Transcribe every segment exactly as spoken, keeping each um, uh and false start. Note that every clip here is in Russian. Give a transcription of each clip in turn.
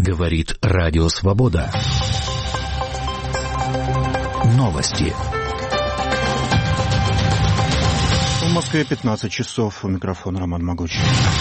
Говорит Радио Свобода. Новости. В Москве пятнадцать часов. У микрофона Роман Могуч.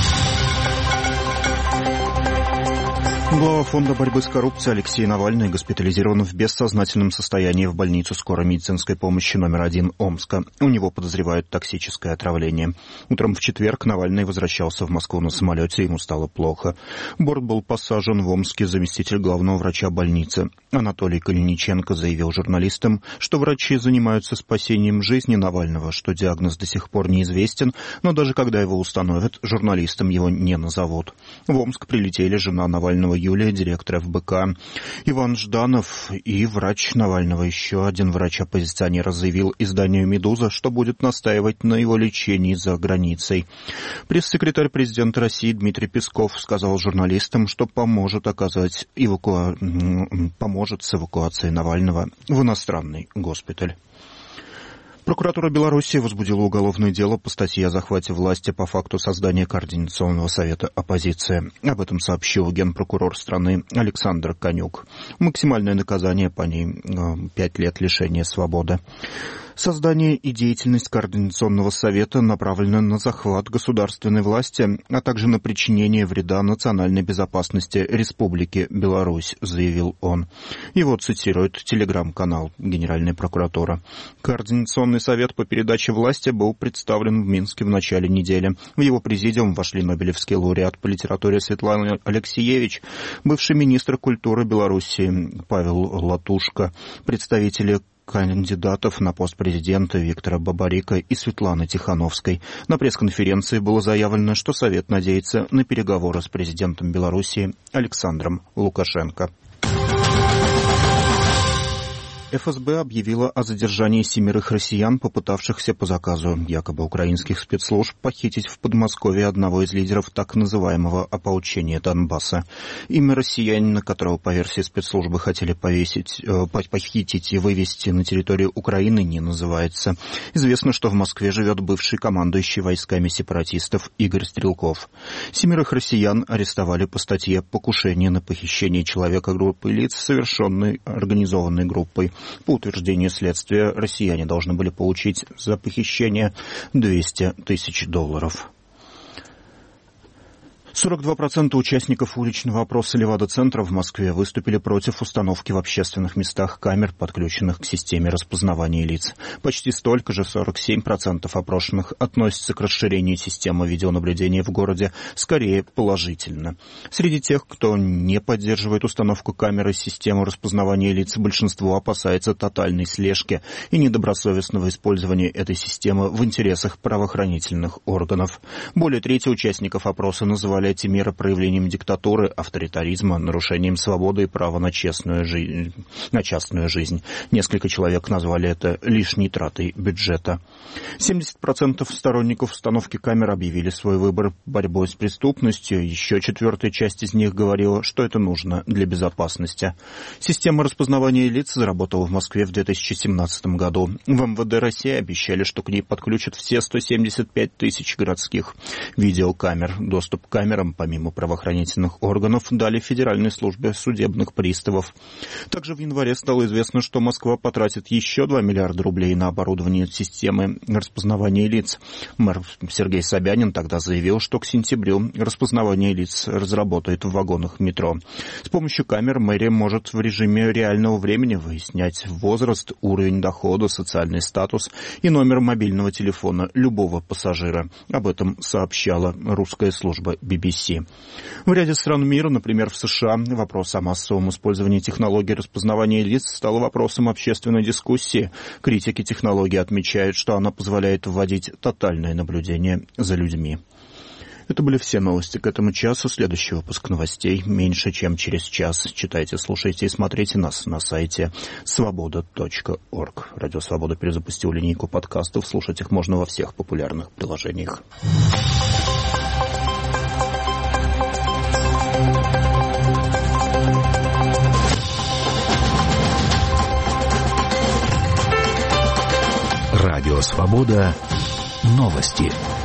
Глава фонда борьбы с коррупцией Алексей Навальный госпитализирован в бессознательном состоянии в больницу скорой медицинской помощи номер один Омска. У него подозревают токсическое отравление. Утром в четверг Навальный возвращался в Москву на самолете, ему стало плохо. Борт был посажен в Омске заместитель главного врача больницы. Анатолий Калиниченко заявил журналистам, что врачи занимаются спасением жизни Навального, что диагноз до сих пор неизвестен, но даже когда его установят, журналистам его не назовут. В Омск прилетели жена Навального Юлия, директор эф бэ ка, Иван Жданов и врач Навального. Еще один врач-оппозиционер заявил изданию «Медуза», что будет настаивать на его лечении за границей. Пресс-секретарь президента России Дмитрий Песков сказал журналистам, что поможет оказать эваку... поможет с эвакуацией Навального в иностранный госпиталь. Прокуратура Беларуси возбудила уголовное дело по статье о захвате власти по факту создания Координационного совета оппозиции. Об этом сообщил генпрокурор страны Александр Конюк. Максимальное наказание по ней – пять лет лишения свободы. Создание и деятельность Координационного совета направлены на захват государственной власти, а также на причинение вреда национальной безопасности Республики Беларусь, заявил он. Его цитирует телеграм-канал Генеральной прокуратуры. Координационный совет по передаче власти был представлен в Минске в начале недели. В его президиум вошли нобелевский лауреат по литературе Светлана Алексиевич, бывший министр культуры Беларуси Павел Латушко, представители кандидатов на пост президента Виктора Бабарика и Светланы Тихановской. На пресс-конференции было заявлено, что Совет надеется на переговоры с президентом Беларуси Александром Лукашенко. эф эс бэ объявила о задержании семерых россиян, попытавшихся по заказу якобы украинских спецслужб похитить в Подмосковье одного из лидеров так называемого ополчения Донбасса. Имя россиянина, которого по версии спецслужбы хотели повесить, э, похитить и вывести на территорию Украины, не называется. Известно, что в Москве живет бывший командующий войсками сепаратистов Игорь Стрелков. Семерых россиян арестовали по статье «Покушение на похищение человека группы лиц, совершенной организованной группой». По утверждению следствия, россияне должны были получить за похищение двести тысяч долларов. сорок два процента участников уличного опроса Левада-центра в Москве выступили против установки в общественных местах камер, подключенных к системе распознавания лиц. Почти столько же, сорок семь процентов опрошенных, относятся к расширению системы видеонаблюдения в городе скорее положительно. Среди тех, кто не поддерживает установку камеры системы распознавания лиц, большинство опасается тотальной слежки и недобросовестного использования этой системы в интересах правоохранительных органов. Более трети участников опроса называли эти меры проявлением диктатуры, авторитаризма, нарушением свободы и права на честную жизнь, на частную жизнь. Несколько человек назвали это лишней тратой бюджета. семьдесят процентов сторонников установки камер объявили свой выбор борьбой с преступностью. Еще четвертая часть из них говорила, что это нужно для безопасности. Система распознавания лиц заработала в Москве в две тысячи семнадцатом году. В эм вэ дэ России обещали, что к ней подключат все сто семьдесят пять тысяч городских видеокамер. Доступ к камерам помимо правоохранительных органов, дали Федеральной службе судебных приставов. Также в январе стало известно, что Москва потратит еще два миллиарда рублей на оборудование системы распознавания лиц. Мэр Сергей Собянин тогда заявил, что к сентябрю распознавание лиц разработает в вагонах метро. С помощью камер мэрия может в режиме реального времени выяснять возраст, уровень дохода, социальный статус и номер мобильного телефона любого пассажира. Об этом сообщала русская служба би би си. В ряде стран мира, например, в США, вопрос о массовом использовании технологий распознавания лиц стал вопросом общественной дискуссии. Критики технологии отмечают, что она позволяет вводить тотальное наблюдение за людьми. Это были все новости к этому часу. Следующий выпуск новостей меньше, чем через час. Читайте, слушайте и смотрите нас на сайте свобода точка орг. Радио Свобода перезапустил линейку подкастов. Слушать их можно во всех популярных приложениях. Радио Свобода. Новости.